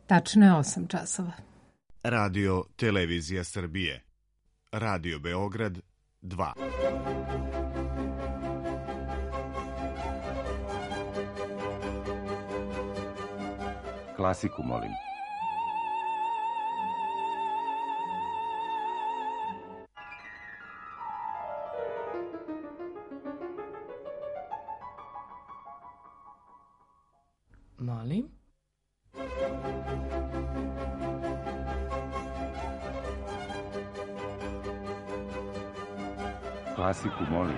Tačno je 8 časova. Radio Televizija Srbije. Radio Beograd 2. Klasiku, molim. Molim? Klasiku, molim.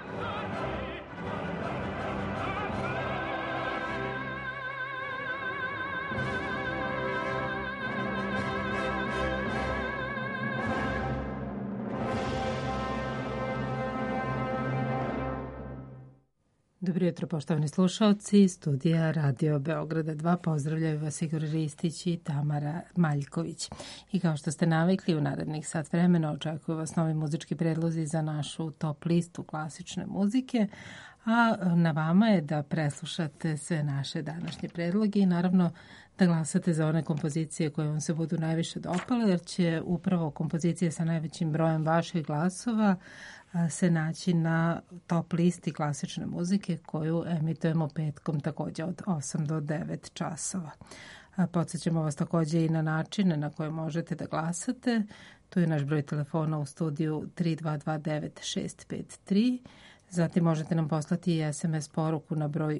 Dobro jutro, poštovani slušalci. Studija Radio Beograda 2. Pozdravljaju vas Igor Ristić i Tamara Maljković. I kao što ste navikli, u narednih sat vremena očekuju vas novi muzički predlozi za našu top listu klasične muzike, a na vama je da preslušate sve naše današnje predloge i naravno da glasate za one kompozicije koje vam se budu najviše dopale, jer će upravo kompozicije sa najvećim brojem vaših glasova se naći na top listi klasične muzike koju emitujemo petkom takođe od 8 do 9 časova. Podsjećamo vas takođe i na načine na koje možete da glasate. Tu je naš broj telefona u studiju 3229-653. Zatim možete nam poslati i SMS poruku na broj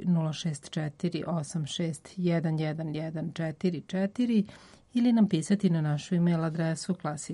064-86-11-144 ili nam pisati na našu email adresu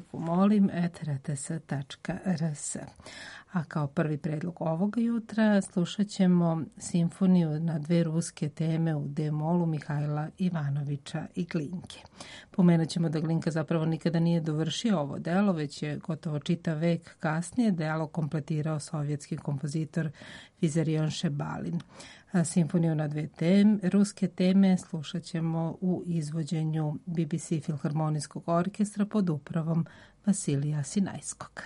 klasikumolim@rts.rs. A kao prvi predlog ovoga jutra slušat ćemo simfoniju na dve ruske teme u D-molu Mihajla Ivanovića i Glinke. Pomenut ćemo da Glinka zapravo nikada nije dovršio ovo delo, već je gotovo čitav vek kasnije delo kompletirao sovjetski kompozitor Vizarion Šebalin. Simfoniju na dve ruske teme slušat ćemo u izvođenju BBC Filharmonijskog orkestra pod upravom Vasilija Sinajskog.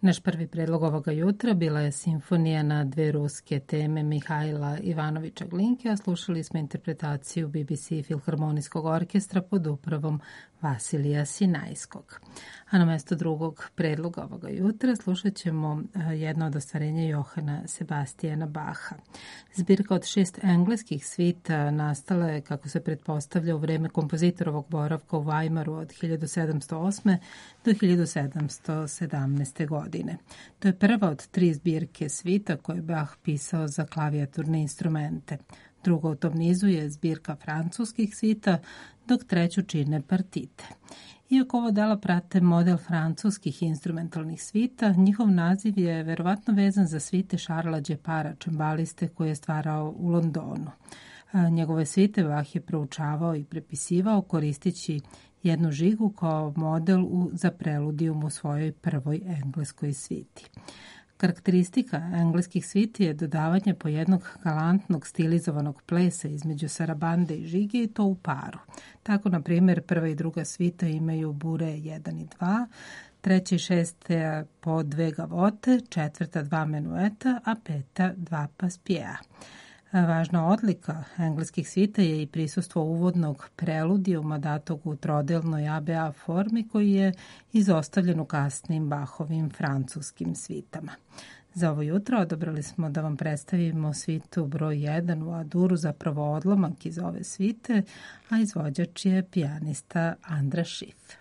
Naš prvi predlog ovoga jutra bila je simfonija na dve ruske teme Mihajla Ivanovića Glinke, a slušali smo interpretaciju BBC Filharmonijskog orkestra pod upravom Vasilija Sinajskog. A na mesto drugog predloga ovoga jutra slušat ćemo jedno od ostvarenja Johana Sebastijana Baha. Zbirka od 6 engleskih svita nastala je, kako se pretpostavlja, u vreme kompozitorovog boravka u Weimaru od 1708. do 1717. godine. To je prva od 3 zbirke svita koje je Bach pisao za klavijaturne instrumente. Druga u tom nizu je zbirka francuskih svita, dok treću čine partite. Iako ovo dela prate model francuskih instrumentalnih svita, njihov naziv je verovatno vezan za svite Šarla Džepara, čembaliste koji je stvarao u Londonu. Njegove svite Bach je proučavao i prepisivao koristeći jednu žigu kao model za preludijum u svojoj prvoj engleskoj sviti. Karakteristika engleskih sviti je dodavanje po jednog galantnog stilizovanog plesa između sarabande i žige i to u paru. Tako, na primjer, prva i druga svita imaju bure 1 i 2, treća i šesta po 2 gavote, četvrta 2 menueta, a peta 2 paspjea. Važna odlika engleskih svita je i prisustvo uvodnog preludijuma datog u trodelnoj ABA formi koji je izostavljen u kasnim Bachovim francuskim svitama. Za ovo jutro odabrali smo da vam predstavimo svitu broj 1 u A-duru, zapravo odlomak iz ove svite, a izvođač je pijanista Andras Schiff.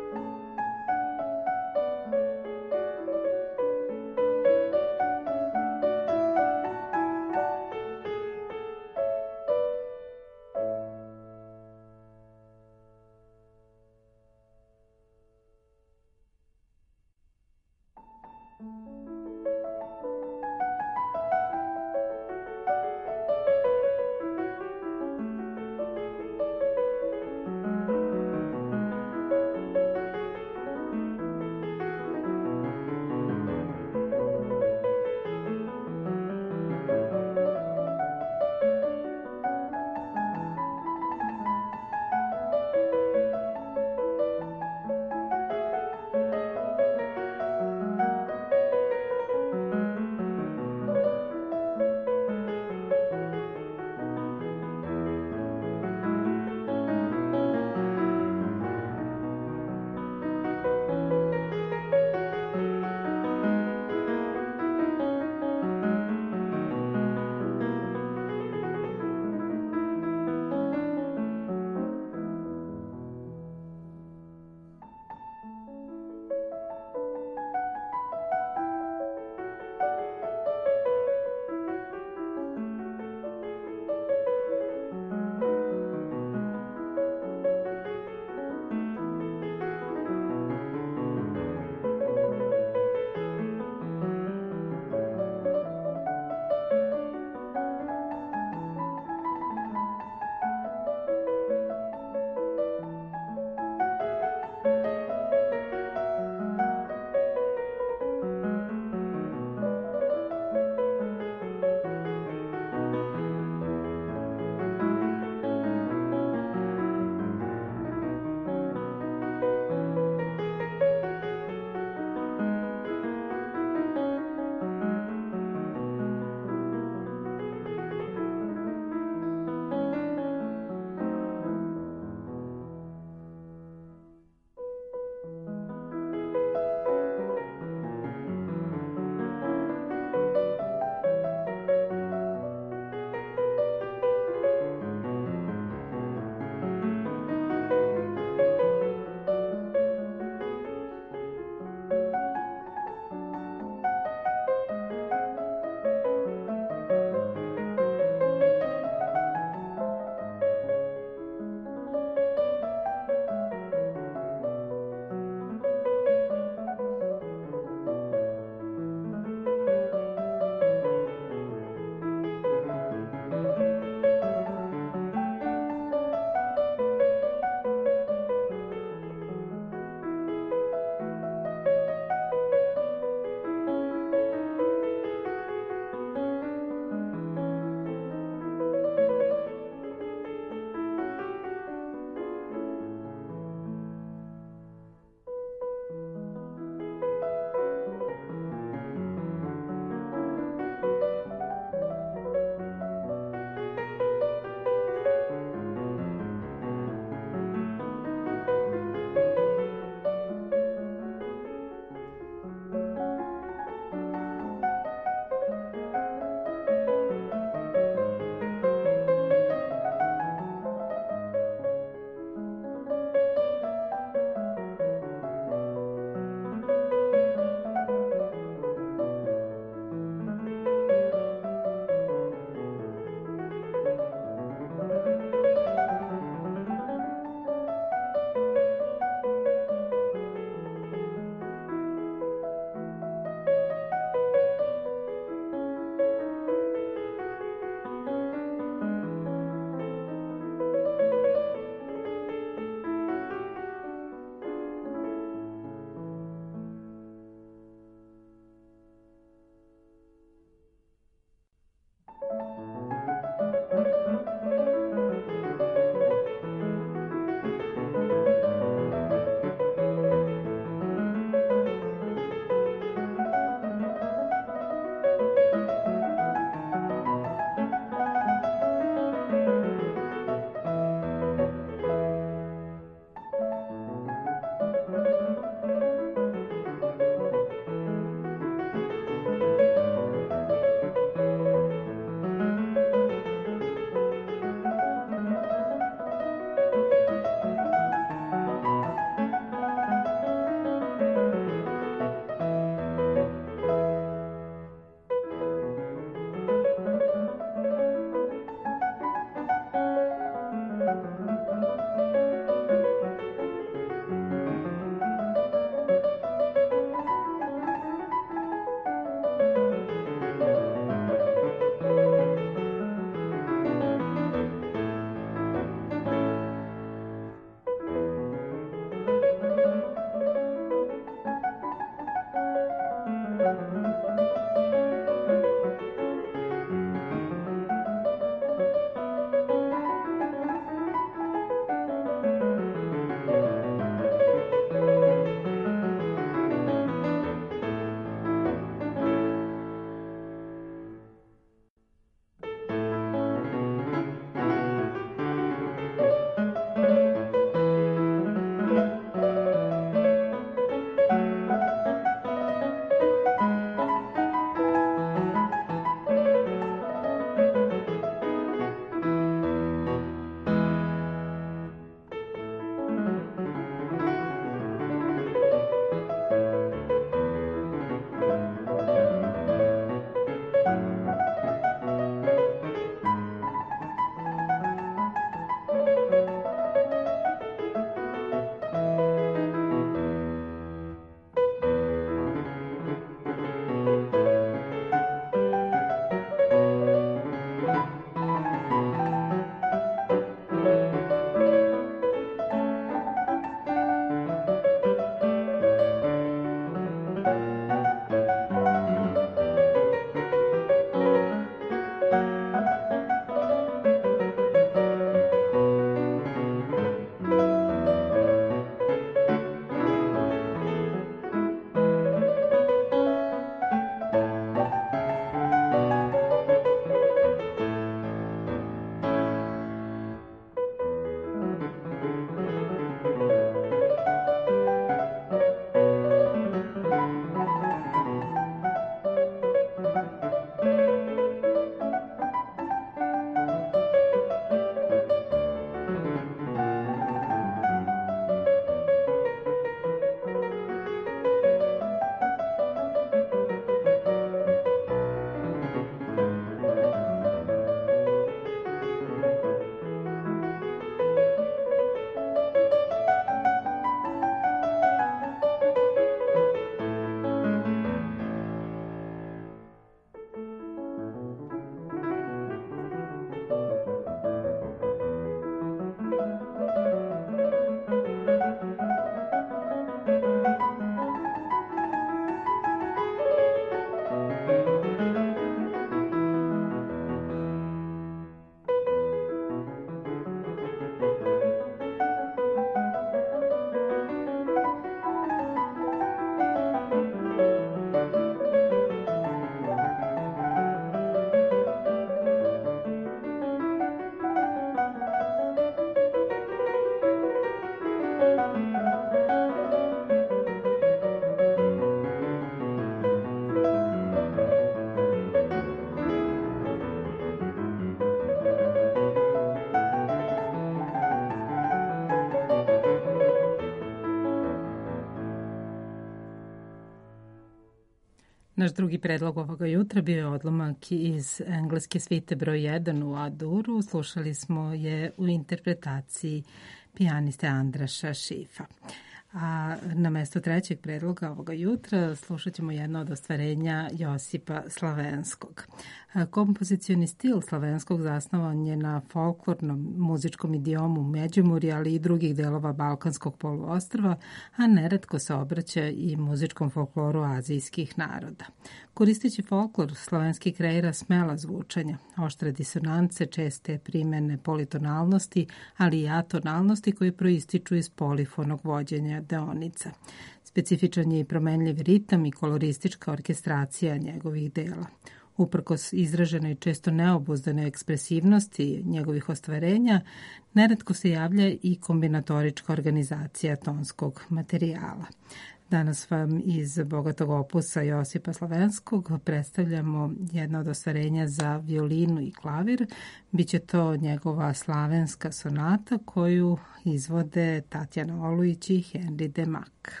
Naš drugi predlog ovoga jutra bio je odlomak iz engleske svite broj 1 u A-duru. Slušali smo je u interpretaciji pijaniste Andraša Šifa. A na mesto trećeg predloga ovoga jutra slušat ćemo jedno od ostvarenja Josipa Slavenskog. Kompozicioni stil Slavenskog zasnovan je na folklornom muzičkom idiomu Međimurja, ali i drugih delova Balkanskog poluostrva, a neretko se obraća i muzičkom folkloru azijskih naroda. Koristeći folklor, Slavenski kreira smela zvučanja, oštre disonance, česte primene politonalnosti, ali i atonalnosti koji proističu iz polifonog vođenja deonica. Specifičan je i promenljiv ritam i koloristička orkestracija njegovih dela. Uprkos izraženoj često neobuzdane ekspresivnosti njegovih ostvarenja, neretko se javlja i kombinatorička organizacija tonskog materijala. Danas vam iz bogatog opusa Josipa Slavenskog predstavljamo jedno od ostvarenja za violinu i klavir. Biće to njegova slavenska sonata koju izvode Tatjana Olujić i Henri Demak.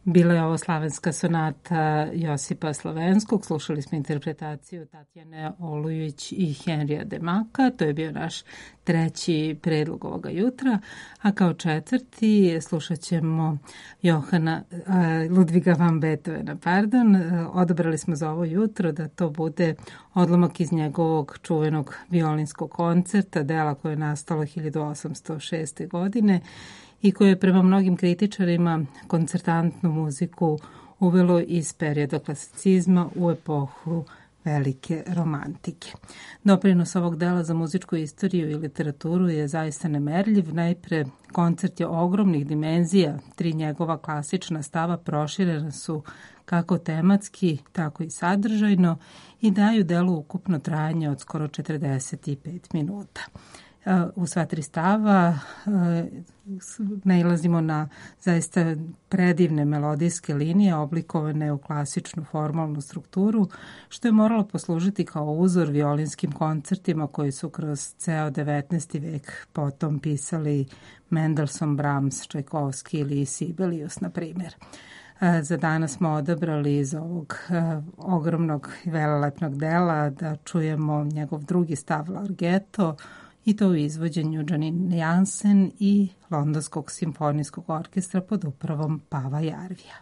Bila je ovo slavenska sonata Josipa Slavenskog, slušali smo interpretaciju Tatjane Olujić i Henrija Demaka, to je bio naš treći predlog ovoga jutra, a kao četvrti slušat ćemo Ludviga van Beethovena, odabrali smo za ovo jutro da to bude odlomak iz njegovog čuvenog violinskog koncerta, dela koje je nastalo 1806. godine, i koje je prema mnogim kritičarima koncertantnu muziku uvelo iz perioda klasicizma u epohu velike romantike. Doprinos ovog dela za muzičku istoriju i literaturu je zaista nemerljiv. Najpre, koncert je ogromnih dimenzija, 3 njegova klasična stava proširena su kako tematski, tako i sadržajno i daju delu ukupno trajanje od skoro 45 minuta. U sva 3 stava nailazimo na zaista predivne melodijske linije oblikovane u klasičnu formalnu strukturu, što je moralo poslužiti kao uzor violinskim koncertima koji su kroz ceo 19. vek potom pisali Mendelssohn, Brahms, Čajkovski ili Sibelius, na primjer. Za danas smo odabrali iz ovog ogromnog i velelepnog dela da čujemo njegov drugi stav Larghetto, i to u izvođenju Janine Jansen i Londonskog simfonijskog orkestra pod upravom Pava Jarvija.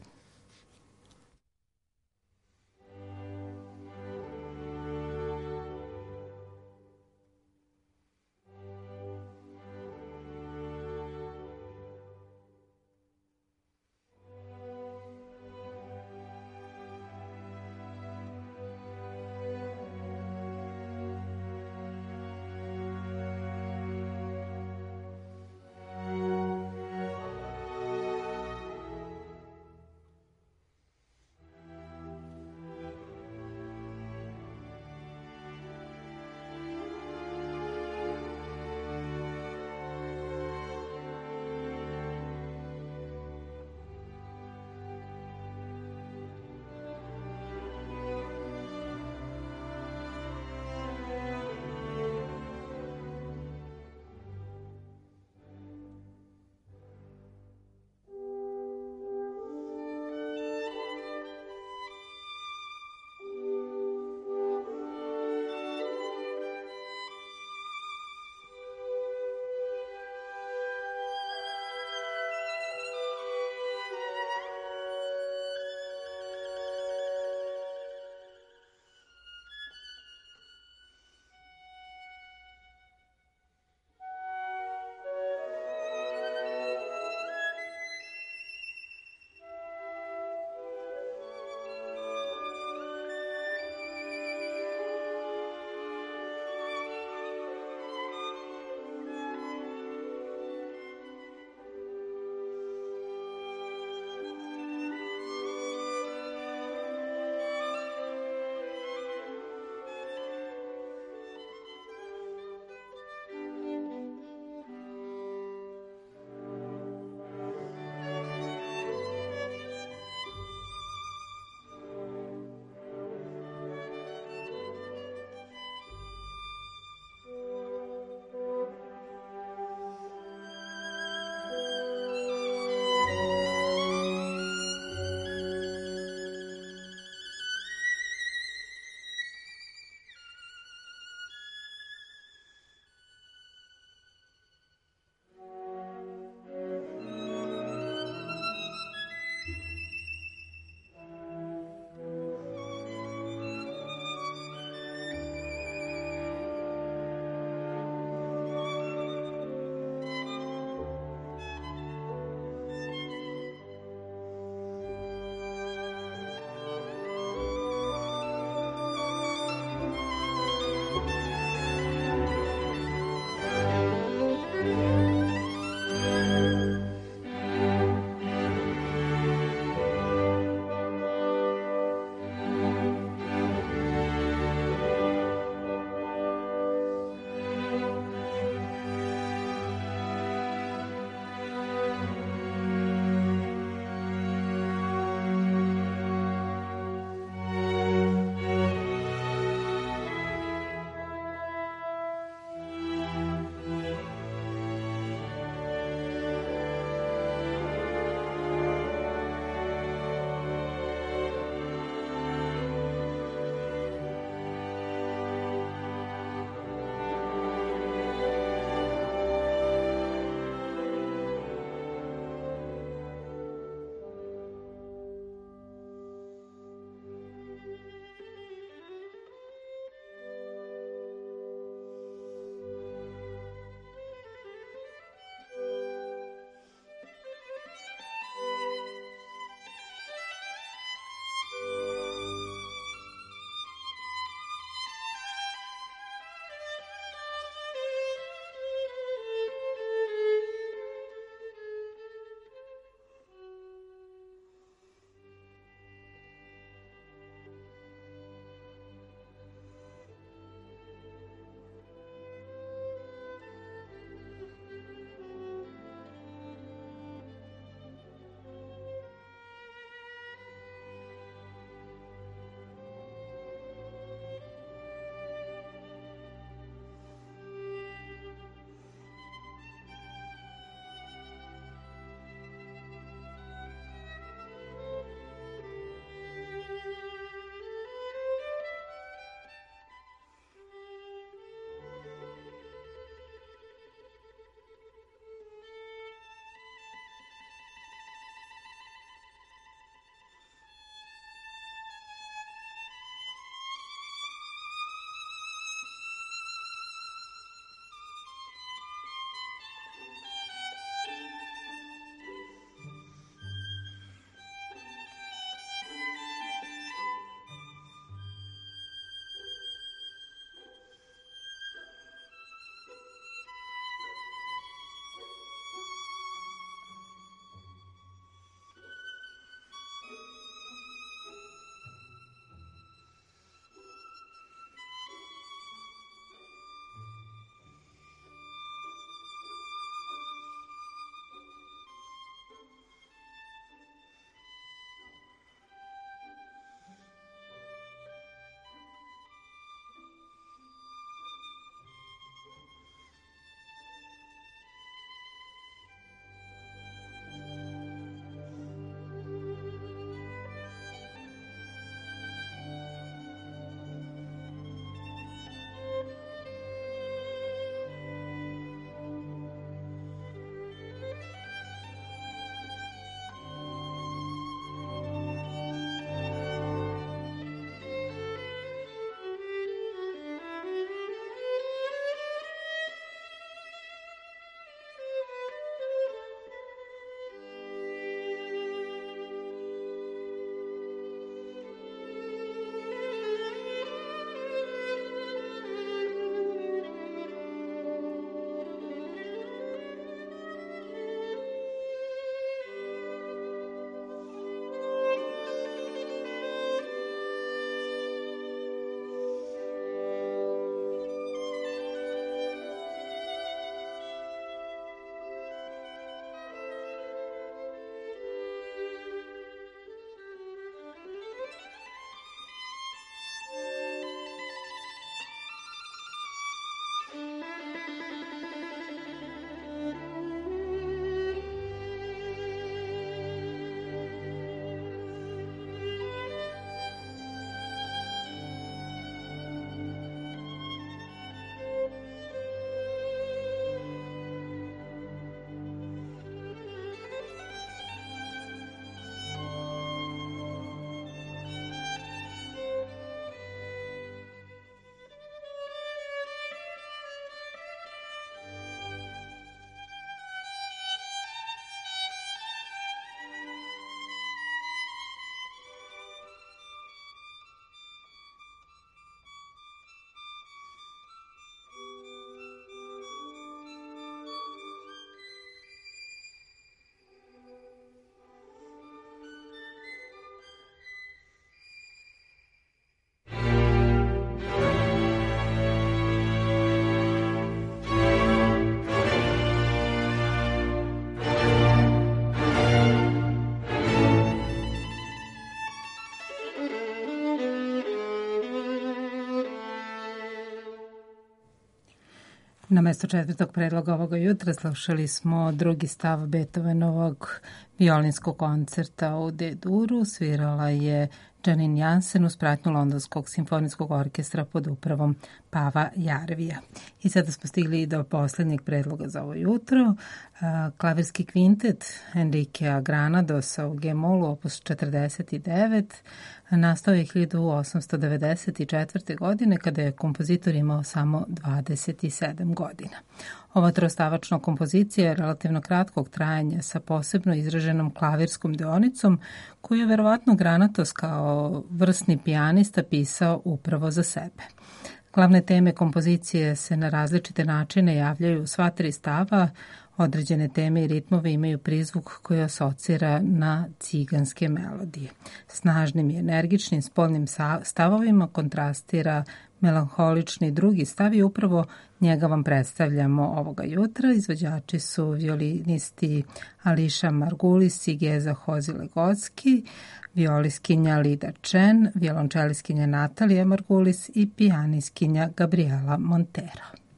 Na mesto četvrtog predloga ovoga jutra slušali smo drugi stav Beethovenovog violinskog koncerta u D-duru. Svirala je Janine Jansen uz pratnju Londonskog simfonijskog orkestra pod upravom Pava Jarvija. I sada smo stigli do poslednjeg predloga za ovo jutro. Klavirski kvintet Enriquea Granadosa u G-molu opus 49 nastao je 1894. godine kada je kompozitor imao samo 27 godina. Ova trostavačna kompozicija je relativno kratkog trajanja sa posebno izraženom klavirskom deonicom koju je verovatno Granados kao vrsni pijanista pisao upravo za sebe. Glavne teme kompozicije se na različite načine javljaju u sva tri stava. Određene teme i ritmove imaju prizvuk koji asocira na ciganske melodije. Snažnim i energičnim spoljnim stavovima kontrastira melanholični drugi stav i upravo njega vam predstavljamo ovoga jutra. Izvođači su violinisti Ališa Margulis i Geza Hozi-Legocki, violiskinja Lida Chen, violončeliskinja Natalija Margulis i pijaniskinja Gabriela Montero.